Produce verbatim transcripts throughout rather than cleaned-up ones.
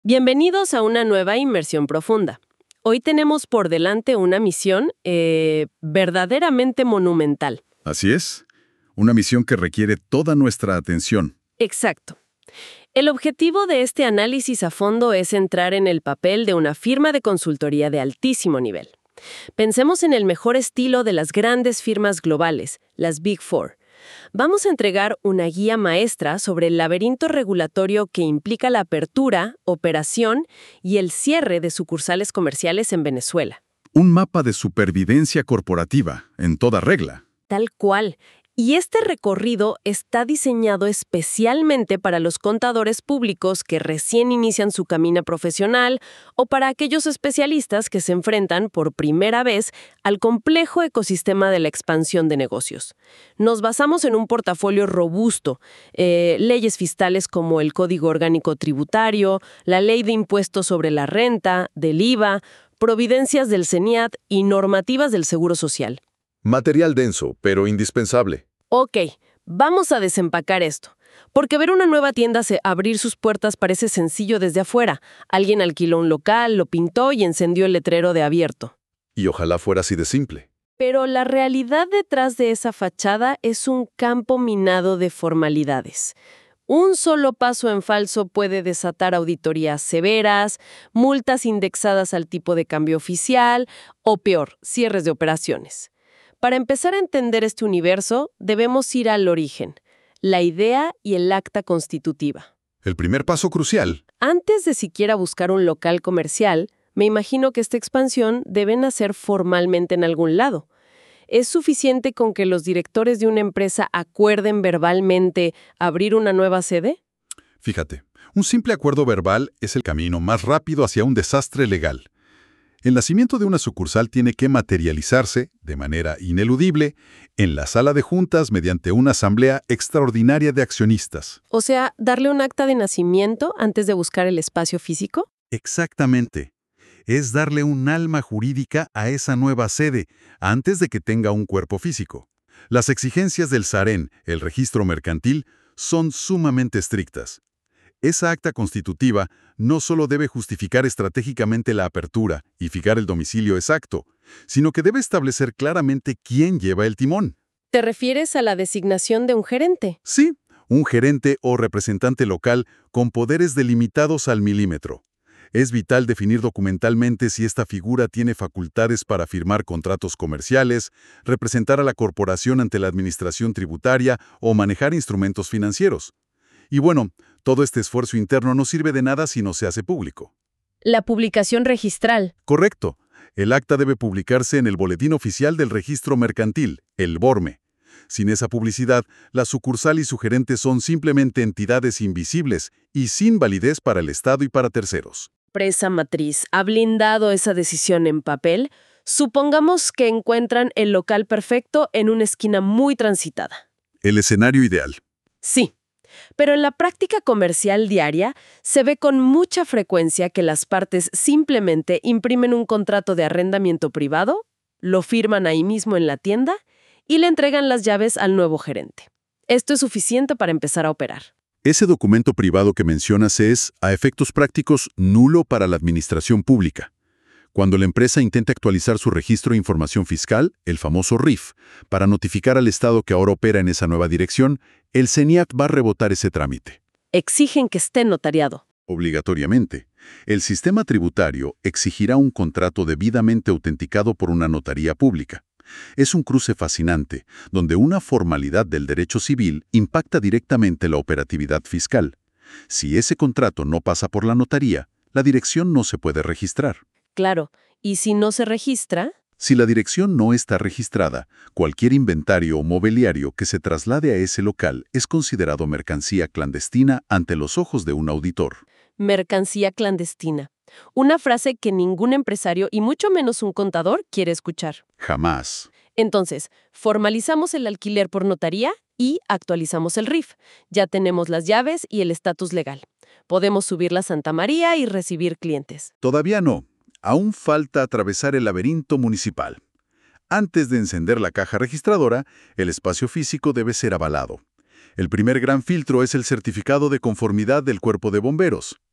Bienvenidos a una nueva inmersión profunda. Hoy tenemos por delante una misión eh, verdaderamente monumental. Así es, una misión que requiere toda nuestra atención. Exacto. El objetivo de este análisis a fondo es entrar en el papel de una firma de consultoría de altísimo nivel. Pensemos en el mejor estilo de las grandes firmas globales, las Big Four. Vamos a entregar una guía maestra sobre el laberinto regulatorio que implica la apertura, operación y el cierre de sucursales comerciales en Venezuela. Un mapa de supervivencia corporativa, en toda regla. Tal cual. Y este recorrido está diseñado especialmente para los contadores públicos que recién inician su camino profesional o para aquellos especialistas que se enfrentan por primera vez al complejo ecosistema de la expansión de negocios. Nos basamos en un portafolio robusto, eh, leyes fiscales como el Código Orgánico Tributario, la Ley de Impuestos sobre la Renta, del I V A, providencias del CENIAT y normativas del Seguro Social. Material denso, pero indispensable. Ok, vamos a desempacar esto. Porque ver una nueva tienda se abrir sus puertas parece sencillo desde afuera. Alguien alquiló un local, lo pintó y encendió el letrero de abierto. Y ojalá fuera así de simple. Pero la realidad detrás de esa fachada es un campo minado de formalidades. Un solo paso en falso puede desatar auditorías severas, multas indexadas al tipo de cambio oficial o, peor, cierres de operaciones. Para empezar a entender este universo, debemos ir al origen, la idea y el acta constitutiva. El primer paso crucial. Antes de siquiera buscar un local comercial, me imagino que esta expansión debe nacer formalmente en algún lado. ¿Es suficiente con que los directores de una empresa acuerden verbalmente abrir una nueva sede? Fíjate, un simple acuerdo verbal es el camino más rápido hacia un desastre legal. El nacimiento de una sucursal tiene que materializarse, de manera ineludible, en la sala de juntas mediante una asamblea extraordinaria de accionistas. O sea, ¿darle un acta de nacimiento antes de buscar el espacio físico? Exactamente. Es darle un alma jurídica a esa nueva sede, antes de que tenga un cuerpo físico. Las exigencias del SAREN, el registro mercantil, son sumamente estrictas. Esa acta constitutiva no solo debe justificar estratégicamente la apertura y fijar el domicilio exacto, sino que debe establecer claramente quién lleva el timón. ¿Te refieres a la designación de un gerente? Sí, un gerente o representante local con poderes delimitados al milímetro. Es vital definir documentalmente si esta figura tiene facultades para firmar contratos comerciales, representar a la corporación ante la administración tributaria o manejar instrumentos financieros. Y bueno, todo este esfuerzo interno no sirve de nada si no se hace público. La publicación registral. Correcto. El acta debe publicarse en el Boletín Oficial del Registro Mercantil, el BORME. Sin esa publicidad, la sucursal y su gerente son simplemente entidades invisibles y sin validez para el Estado y para terceros. Empresa matriz ha blindado esa decisión en papel. Supongamos que encuentran el local perfecto en una esquina muy transitada. El escenario ideal. Sí. Pero en la práctica comercial diaria se ve con mucha frecuencia que las partes simplemente imprimen un contrato de arrendamiento privado, lo firman ahí mismo en la tienda y le entregan las llaves al nuevo gerente. Esto es suficiente para empezar a operar. Ese documento privado que mencionas es, a efectos prácticos, nulo para la administración pública. Cuando la empresa intenta actualizar su registro de información fiscal, el famoso R I F, para notificar al Estado que ahora opera en esa nueva dirección, el CENIAT va a rebotar ese trámite. Exigen que esté notariado. Obligatoriamente. El sistema tributario exigirá un contrato debidamente autenticado por una notaría pública. Es un cruce fascinante, donde una formalidad del derecho civil impacta directamente la operatividad fiscal. Si ese contrato no pasa por la notaría, la dirección no se puede registrar. Claro, ¿y si no se registra? Si la dirección no está registrada, cualquier inventario o mobiliario que se traslade a ese local es considerado mercancía clandestina ante los ojos de un auditor. Mercancía clandestina. Una frase que ningún empresario y mucho menos un contador quiere escuchar. Jamás. Entonces, formalizamos el alquiler por notaría y actualizamos el R I F. Ya tenemos las llaves y el estatus legal. Podemos subir la Santa María y recibir clientes. Todavía no. Aún falta atravesar el laberinto municipal. Antes de encender la caja registradora, el espacio físico debe ser avalado. El primer gran filtro es el certificado de conformidad del Cuerpo de Bomberos.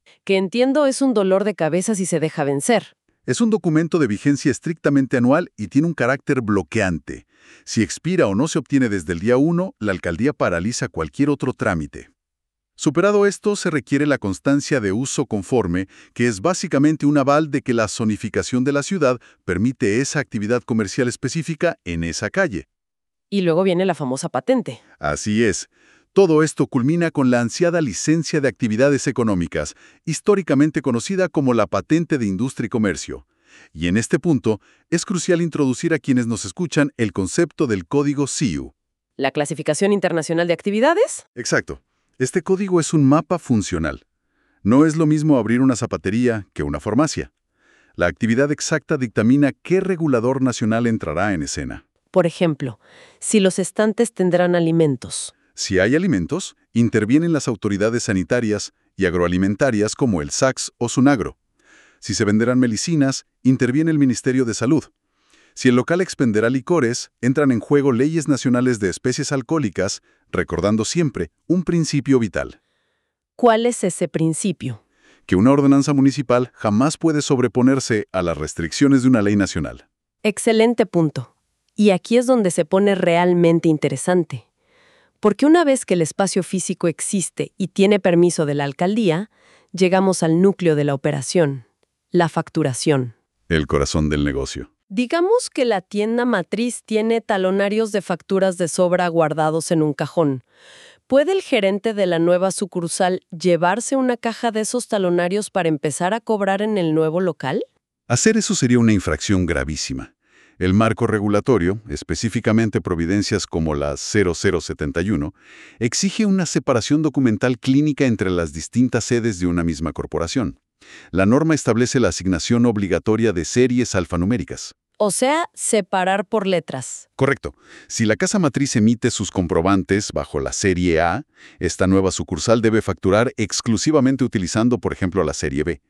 Que entiendo es un dolor de cabeza si se deja vencer. Es un documento de vigencia estrictamente anual y tiene un carácter bloqueante. Si expira o no se obtiene desde el día uno, la alcaldía paraliza cualquier otro trámite. Superado esto, se requiere la constancia de uso conforme, que es básicamente un aval de que la zonificación de la ciudad permite esa actividad comercial específica en esa calle. Y luego viene la famosa patente. Así es. Todo esto culmina con la ansiada licencia de actividades económicas, históricamente conocida como la Patente de Industria y Comercio. Y en este punto, es crucial introducir a quienes nos escuchan el concepto del código C I U. ¿La clasificación internacional de actividades? Exacto. Este código es un mapa funcional. No es lo mismo abrir una zapatería que una farmacia. La actividad exacta dictamina qué regulador nacional entrará en escena. Por ejemplo, si los estantes tendrán alimentos. Si hay alimentos, intervienen las autoridades sanitarias y agroalimentarias como el S A C S o SUNAGRO. Si se venderán medicinas, interviene el Ministerio de Salud. Si el local expenderá licores, entran en juego leyes nacionales de especies alcohólicas, recordando siempre un principio vital. ¿Cuál es ese principio? Que una ordenanza municipal jamás puede sobreponerse a las restricciones de una ley nacional. Excelente punto. Y aquí es donde se pone realmente interesante. Porque una vez que el espacio físico existe y tiene permiso de la alcaldía, llegamos al núcleo de la operación, la facturación. El corazón del negocio. Digamos que la tienda matriz tiene talonarios de facturas de sobra guardados en un cajón. ¿Puede el gerente de la nueva sucursal llevarse una caja de esos talonarios para empezar a cobrar en el nuevo local? Hacer eso sería una infracción gravísima. El marco regulatorio, específicamente providencias como la cero cero setenta y uno, exige una separación documental clínica entre las distintas sedes de una misma corporación. La norma establece la asignación obligatoria de series alfanuméricas. O sea, separar por letras. Correcto. Si la casa matriz emite sus comprobantes bajo la serie A, esta nueva sucursal debe facturar exclusivamente utilizando, por ejemplo, la serie B.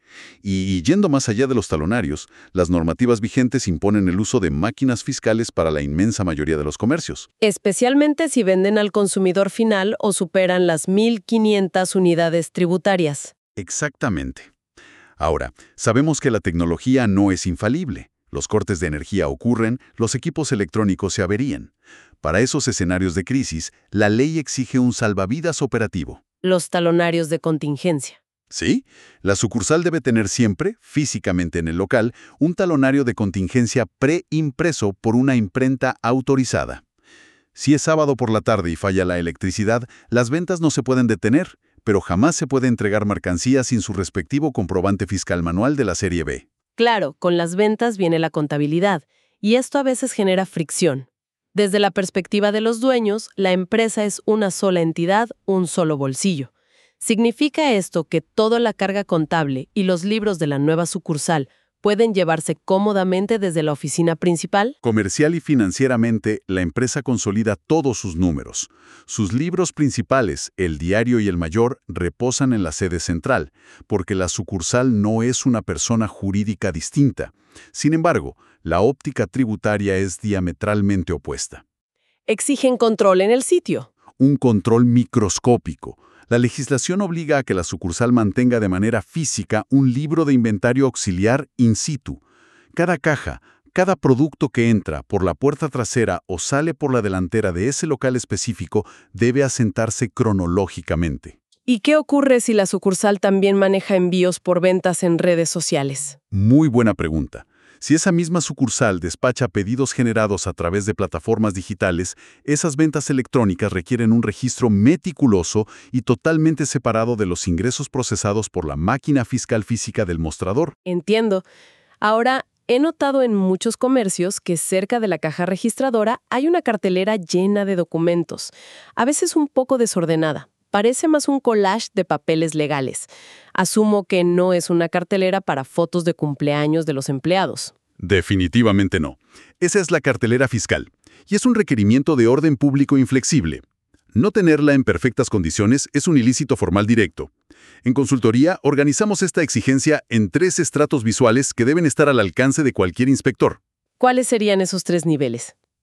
Y yendo más allá de los talonarios, las normativas vigentes imponen el uso de máquinas fiscales para la inmensa mayoría de los comercios. Especialmente si venden al consumidor final o superan las mil quinientas unidades tributarias. Exactamente. Ahora, sabemos que la tecnología no es infalible. Los cortes de energía ocurren, los equipos electrónicos se averían. Para esos escenarios de crisis, la ley exige un salvavidas operativo. Los talonarios de contingencia. Sí, la sucursal debe tener siempre, físicamente en el local, un talonario de contingencia preimpreso por una imprenta autorizada. Si es sábado por la tarde y falla la electricidad, las ventas no se pueden detener, pero jamás se puede entregar mercancía sin su respectivo comprobante fiscal manual de la serie B. Claro, con las ventas viene la contabilidad, y esto a veces genera fricción. Desde la perspectiva de los dueños, la empresa es una sola entidad, un solo bolsillo. ¿Significa esto que toda la carga contable y los libros de la nueva sucursal pueden llevarse cómodamente desde la oficina principal? Comercial y financieramente, la empresa consolida todos sus números. Sus libros principales, el diario y el mayor, reposan en la sede central, porque la sucursal no es una persona jurídica distinta. Sin embargo, la óptica tributaria es diametralmente opuesta. Exigen control en el sitio. Un control microscópico. La legislación obliga a que la sucursal mantenga de manera física un libro de inventario auxiliar in situ. Cada caja, cada producto que entra por la puerta trasera o sale por la delantera de ese local específico debe asentarse cronológicamente. ¿Y qué ocurre si la sucursal también maneja envíos por ventas en redes sociales? Muy buena pregunta. Si esa misma sucursal despacha pedidos generados a través de plataformas digitales, esas ventas electrónicas requieren un registro meticuloso y totalmente separado de los ingresos procesados por la máquina fiscal física del mostrador. Entiendo. Ahora, he notado en muchos comercios que cerca de la caja registradora hay una cartelera llena de documentos, a veces un poco desordenada. Parece más un collage de papeles legales. Asumo que no es una cartelera para fotos de cumpleaños de los empleados. Definitivamente no. Esa es la cartelera fiscal, y es un requerimiento de orden público inflexible. No tenerla en perfectas condiciones es un ilícito formal directo. En consultoría, organizamos esta exigencia en tres estratos visuales que deben estar al alcance de cualquier inspector. ¿Cuáles serían esos tres niveles?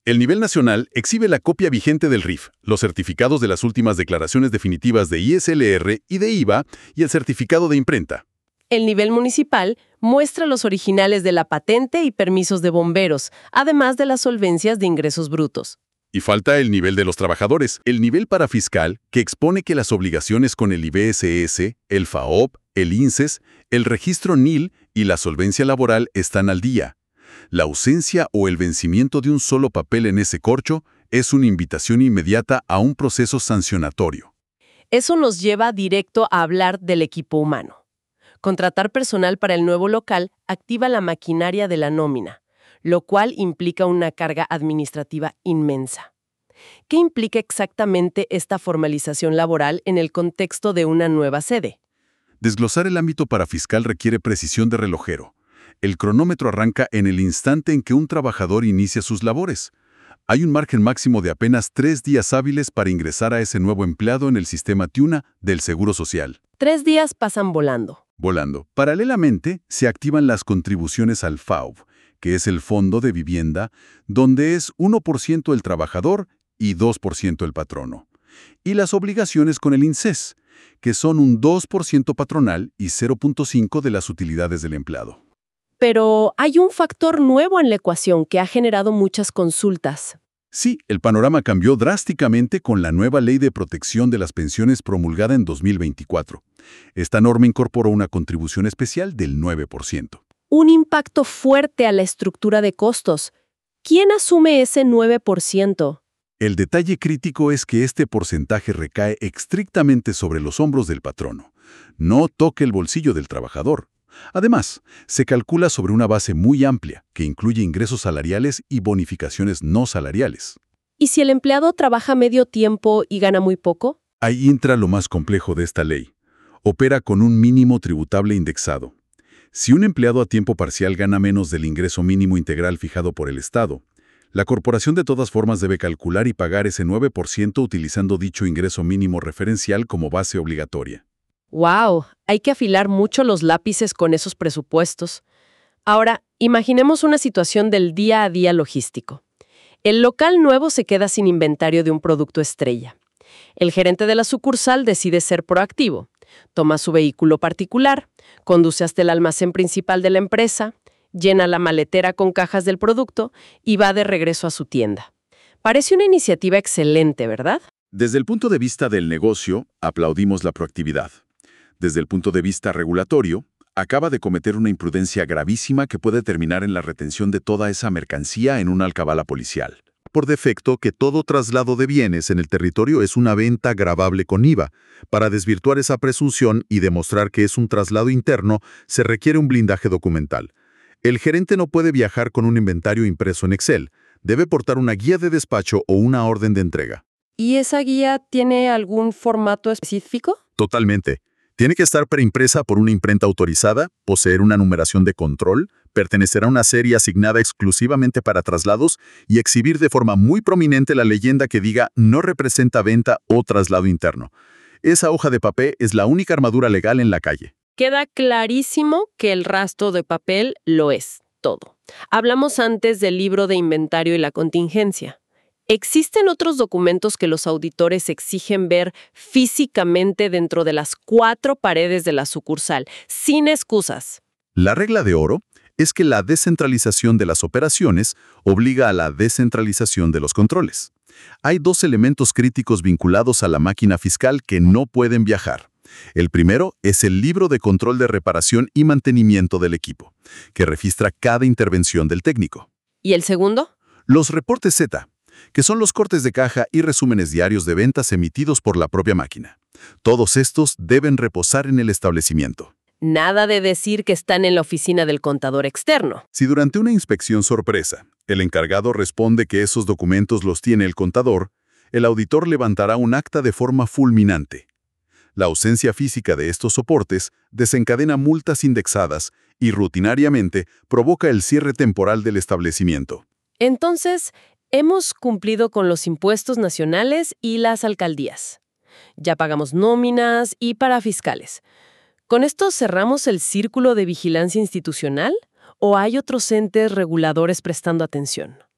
El nivel nacional exhibe la copia vigente del R I F, los certificados de las últimas declaraciones definitivas de I S L R y de I V A y el certificado de imprenta. El nivel municipal muestra los originales de la patente y permisos de bomberos, además de las solvencias de ingresos brutos. Y falta el nivel de los trabajadores, el nivel parafiscal, que expone que las obligaciones con el I B S S, el F A O P, el I N S E S, el registro N I L y la solvencia laboral están al día. La ausencia o el vencimiento de un solo papel en ese corcho es una invitación inmediata a un proceso sancionatorio. Eso nos lleva directo a hablar del equipo humano. Contratar personal para el nuevo local activa la maquinaria de la nómina, lo cual implica una carga administrativa inmensa. ¿Qué implica exactamente esta formalización laboral en el contexto de una nueva sede? Desglosar el ámbito parafiscal requiere precisión de relojero. El cronómetro arranca en el instante en que un trabajador inicia sus labores. Hay un margen máximo de apenas tres días hábiles para ingresar a ese nuevo empleado en el sistema TUNA del Seguro Social. Tres días pasan volando. Volando. Paralelamente, se activan las contribuciones al F A U V, que es el Fondo de Vivienda, donde es uno por ciento el trabajador y dos por ciento el patrono. Y las obligaciones con el I N S E S, que son un dos por ciento patronal y cero punto cinco por ciento de las utilidades del empleado. Pero hay un factor nuevo en la ecuación que ha generado muchas consultas. Sí, el panorama cambió drásticamente con la nueva Ley de Protección de las Pensiones promulgada en dos mil veinticuatro. Esta norma incorporó una contribución especial del nueve por ciento. Un impacto fuerte a la estructura de costos. ¿Quién asume ese nueve por ciento? El detalle crítico es que este porcentaje recae estrictamente sobre los hombros del patrono. No toca el bolsillo del trabajador. Además, se calcula sobre una base muy amplia, que incluye ingresos salariales y bonificaciones no salariales. ¿Y si el empleado trabaja medio tiempo y gana muy poco? Ahí entra lo más complejo de esta ley. Opera con un mínimo tributable indexado. Si un empleado a tiempo parcial gana menos del ingreso mínimo integral fijado por el Estado, la corporación de todas formas debe calcular y pagar ese nueve por ciento utilizando dicho ingreso mínimo referencial como base obligatoria. ¡Wow! Hay que afilar mucho los lápices con esos presupuestos. Ahora, imaginemos una situación del día a día logístico. El local nuevo se queda sin inventario de un producto estrella. El gerente de la sucursal decide ser proactivo. Toma su vehículo particular, conduce hasta el almacén principal de la empresa, llena la maletera con cajas del producto y va de regreso a su tienda. Parece una iniciativa excelente, ¿verdad? Desde el punto de vista del negocio, aplaudimos la proactividad. Desde el punto de vista regulatorio, acaba de cometer una imprudencia gravísima que puede terminar en la retención de toda esa mercancía en una alcabala policial. Por defecto, que todo traslado de bienes en el territorio es una venta gravable con I V A. Para desvirtuar esa presunción y demostrar que es un traslado interno, se requiere un blindaje documental. El gerente no puede viajar con un inventario impreso en Excel. Debe portar una guía de despacho o una orden de entrega. ¿Y esa guía tiene algún formato específico? Totalmente. Tiene que estar preimpresa por una imprenta autorizada, poseer una numeración de control, pertenecer a una serie asignada exclusivamente para traslados y exhibir de forma muy prominente la leyenda que diga no representa venta o traslado interno. Esa hoja de papel es la única armadura legal en la calle. Queda clarísimo que el rastro de papel lo es todo. Hablamos antes del libro de inventario y la contingencia. ¿Existen otros documentos que los auditores exigen ver físicamente dentro de las cuatro paredes de la sucursal, sin excusas? La regla de oro es que la descentralización de las operaciones obliga a la descentralización de los controles. Hay dos elementos críticos vinculados a la máquina fiscal que no pueden viajar. El primero es el libro de control de reparación y mantenimiento del equipo, que registra cada intervención del técnico. ¿Y el segundo? Los reportes Z, que son los cortes de caja y resúmenes diarios de ventas emitidos por la propia máquina. Todos estos deben reposar en el establecimiento. Nada de decir que están en la oficina del contador externo. Si durante una inspección sorpresa, el encargado responde que esos documentos los tiene el contador, el auditor levantará un acta de forma fulminante. La ausencia física de estos soportes desencadena multas indexadas y rutinariamente provoca el cierre temporal del establecimiento. Entonces, hemos cumplido con los impuestos nacionales y las alcaldías. Ya pagamos nóminas y parafiscales. ¿Con esto cerramos el círculo de vigilancia institucional o hay otros entes reguladores prestando atención?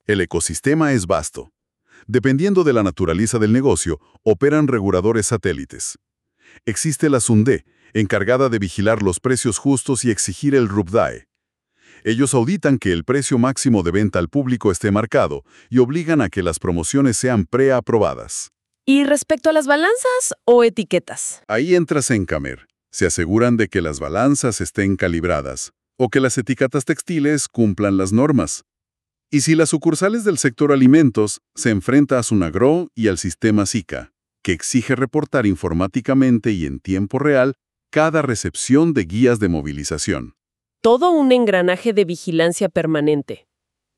El ecosistema es vasto. Dependiendo de la naturaleza del negocio, operan reguladores satélites. Existe la SUNDE, encargada de vigilar los precios justos y exigir el RUBDAE. Ellos auditan que el precio máximo de venta al público esté marcado y obligan a que las promociones sean preaprobadas. ¿Y respecto a las balanzas o etiquetas? Ahí entra Sencamer. Se aseguran de que las balanzas estén calibradas o que las etiquetas textiles cumplan las normas. Y si las sucursales del sector alimentos se enfrenta a Sunagro y al sistema SICA, que exige reportar informáticamente y en tiempo real cada recepción de guías de movilización. Todo un engranaje de vigilancia permanente.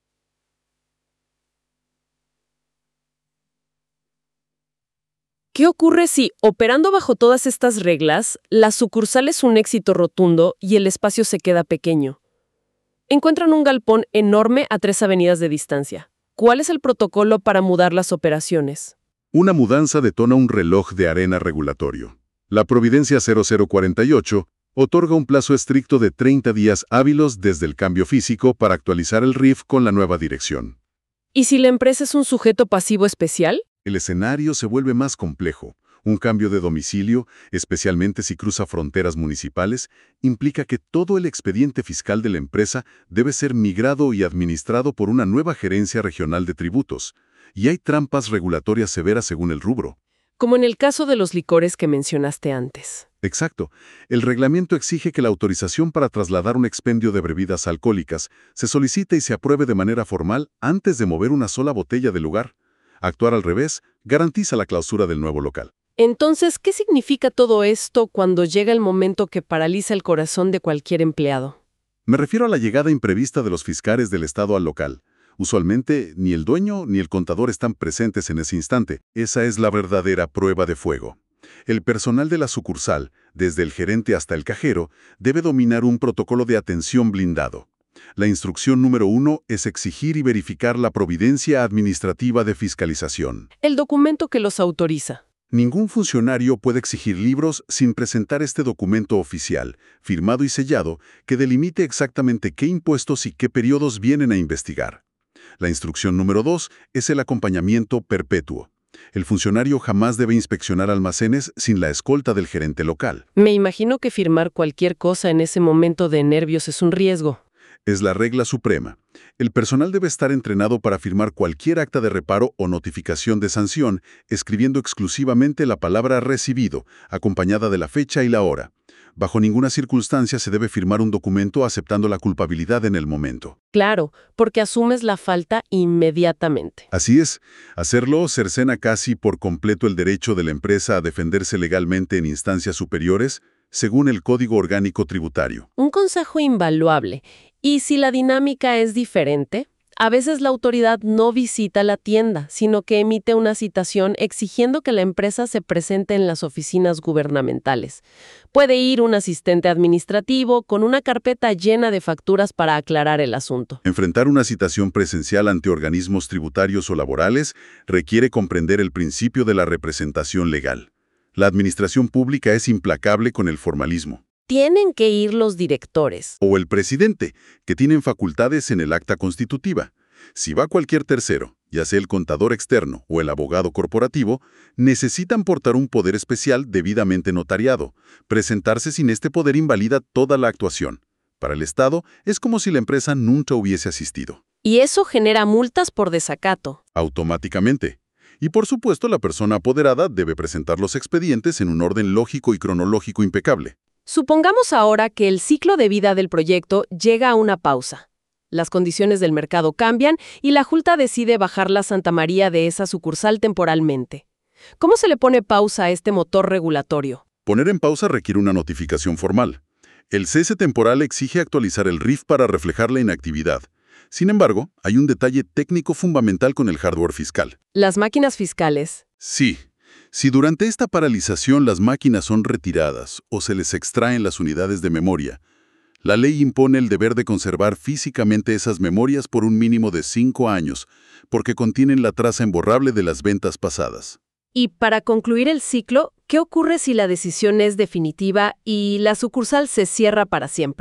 ¿Qué ocurre si, operando bajo todas estas reglas, la sucursal es un éxito rotundo y el espacio se queda pequeño? Encuentran un galpón enorme a tres avenidas de distancia. ¿Cuál es el protocolo para mudar las operaciones? Una mudanza detona un reloj de arena regulatorio. La Providencia cero cero cuarenta y ocho otorga un plazo estricto de treinta días hábiles desde el cambio físico para actualizar el R I F con la nueva dirección. ¿Y si la empresa es un sujeto pasivo especial? El escenario se vuelve más complejo. Un cambio de domicilio, especialmente si cruza fronteras municipales, implica que todo el expediente fiscal de la empresa debe ser migrado y administrado por una nueva gerencia regional de tributos. Y hay trampas regulatorias severas según el rubro. Como en el caso de los licores que mencionaste antes. Exacto. El reglamento exige que la autorización para trasladar un expendio de bebidas alcohólicas se solicite y se apruebe de manera formal antes de mover una sola botella del lugar. Actuar al revés garantiza la clausura del nuevo local. Entonces, ¿qué significa todo esto cuando llega el momento que paraliza el corazón de cualquier empleado? Me refiero a la llegada imprevista de los fiscales del Estado al local. Usualmente, ni el dueño ni el contador están presentes en ese instante. Esa es la verdadera prueba de fuego. El personal de la sucursal, desde el gerente hasta el cajero, debe dominar un protocolo de atención blindado. La instrucción número uno es exigir y verificar la providencia administrativa de fiscalización. El documento que los autoriza. Ningún funcionario puede exigir libros sin presentar este documento oficial, firmado y sellado, que delimite exactamente qué impuestos y qué periodos vienen a investigar. La instrucción número dos es el acompañamiento perpetuo. El funcionario jamás debe inspeccionar almacenes sin la escolta del gerente local. Me imagino que firmar cualquier cosa en ese momento de nervios es un riesgo. Es la regla suprema. El personal debe estar entrenado para firmar cualquier acta de reparo o notificación de sanción, escribiendo exclusivamente la palabra recibido, acompañada de la fecha y la hora. Bajo ninguna circunstancia se debe firmar un documento aceptando la culpabilidad en el momento. Claro, porque asumes la falta inmediatamente. Así es. Hacerlo cercena casi por completo el derecho de la empresa a defenderse legalmente en instancias superiores, según el Código Orgánico Tributario. Un consejo invaluable. Y si la dinámica es diferente, a veces la autoridad no visita la tienda, sino que emite una citación exigiendo que la empresa se presente en las oficinas gubernamentales. Puede ir un asistente administrativo con una carpeta llena de facturas para aclarar el asunto. Enfrentar una citación presencial ante organismos tributarios o laborales requiere comprender el principio de la representación legal. La administración pública es implacable con el formalismo. Tienen que ir los directores. O el presidente, que tienen facultades en el acta constitutiva. Si va cualquier tercero, ya sea el contador externo o el abogado corporativo, necesitan portar un poder especial debidamente notariado. Presentarse sin este poder invalida toda la actuación. Para el Estado, es como si la empresa nunca hubiese asistido. Y eso genera multas por desacato. Automáticamente. Y por supuesto, la persona apoderada debe presentar los expedientes en un orden lógico y cronológico impecable. Supongamos ahora que el ciclo de vida del proyecto llega a una pausa. Las condiciones del mercado cambian y la Junta decide bajar la Santa María de esa sucursal temporalmente. ¿Cómo se le pone pausa a este motor regulatorio? Poner en pausa requiere una notificación formal. El cese temporal exige actualizar el R I F para reflejar la inactividad. Sin embargo, hay un detalle técnico fundamental con el hardware fiscal. Las máquinas fiscales. Sí. Si durante esta paralización las máquinas son retiradas o se les extraen las unidades de memoria, la ley impone el deber de conservar físicamente esas memorias por un mínimo de cinco años, porque contienen la traza imborrable de las ventas pasadas. Y para concluir el ciclo, ¿qué ocurre si la decisión es definitiva y la sucursal se cierra para siempre?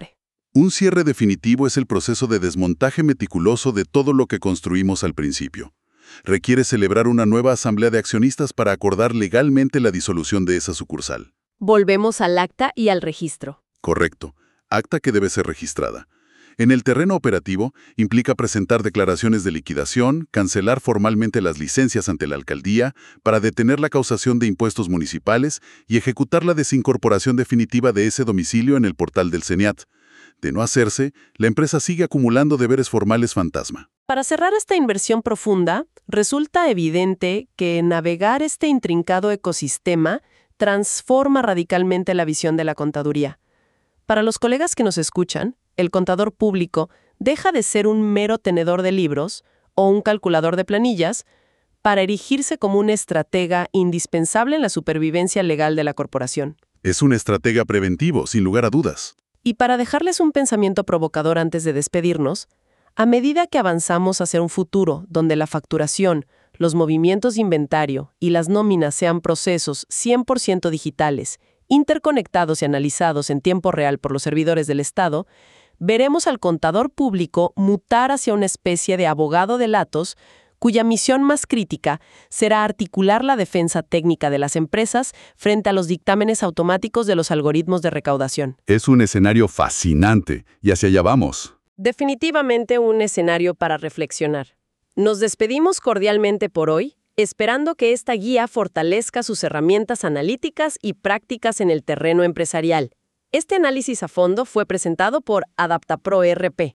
Un cierre definitivo es el proceso de desmontaje meticuloso de todo lo que construimos al principio. Requiere celebrar una nueva asamblea de accionistas para acordar legalmente la disolución de esa sucursal. Volvemos al acta y al registro. Correcto. Acta que debe ser registrada. En el terreno operativo, implica presentar declaraciones de liquidación, cancelar formalmente las licencias ante la alcaldía para detener la causación de impuestos municipales y ejecutar la desincorporación definitiva de ese domicilio en el portal del CENIAT. De no hacerse, la empresa sigue acumulando deberes formales fantasma. Para cerrar esta inversión profunda, resulta evidente que navegar este intrincado ecosistema transforma radicalmente la visión de la contaduría. Para los colegas que nos escuchan, el contador público deja de ser un mero tenedor de libros o un calculador de planillas para erigirse como un estratega indispensable en la supervivencia legal de la corporación. Es un estratega preventivo, sin lugar a dudas. Y para dejarles un pensamiento provocador antes de despedirnos, a medida que avanzamos hacia un futuro donde la facturación, los movimientos de inventario y las nóminas sean procesos cien por ciento digitales, interconectados y analizados en tiempo real por los servidores del Estado, veremos al contador público mutar hacia una especie de abogado de latos cuya misión más crítica será articular la defensa técnica de las empresas frente a los dictámenes automáticos de los algoritmos de recaudación. Es un escenario fascinante, y hacia allá vamos. Definitivamente un escenario para reflexionar. Nos despedimos cordialmente por hoy, esperando que esta guía fortalezca sus herramientas analíticas y prácticas en el terreno empresarial. Este análisis a fondo fue presentado por AdaptaPro E R P,